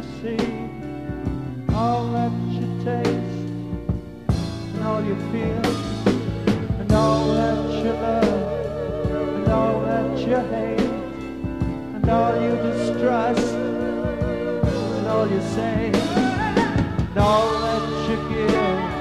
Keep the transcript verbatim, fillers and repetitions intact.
see, all that you taste, and all you feel, and all that you love, and all that you hate, and all you distrust, and all you say, and all that you give,